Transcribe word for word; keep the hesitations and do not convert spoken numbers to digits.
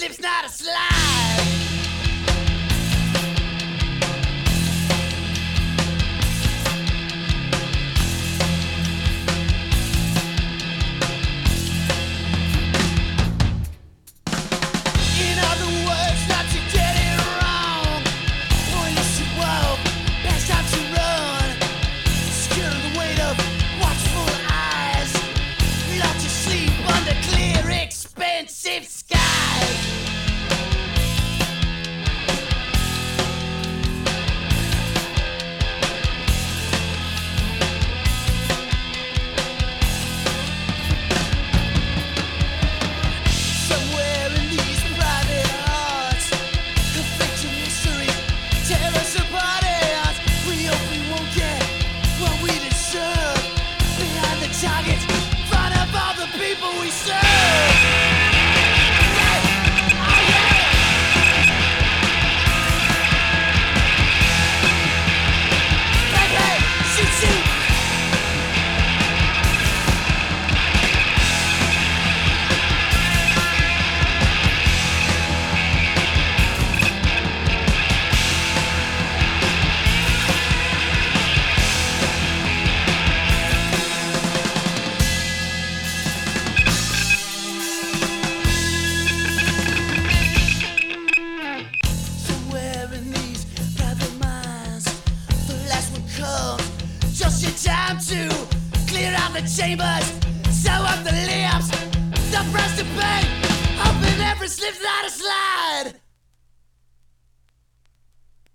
slip's not a slide. In other words, not to get it wrong. Boy, you should walk, best time to run. Scared of the weight of watchful eyes. Love to sleep under clear, expensive skies. Somewhere in these private hearts, conflicting mysteries tear us apart. And we hope we won't get what we deserve. Behind the target, in front of all the people we serve. Yeah. Oh, yeah. Hey, hey, shoot, shoot. Somewhere in these private minds, the last one comes. Just your time to clear out the chambers, sew up the lips, the breast to pain, hoping every slip's not a slide.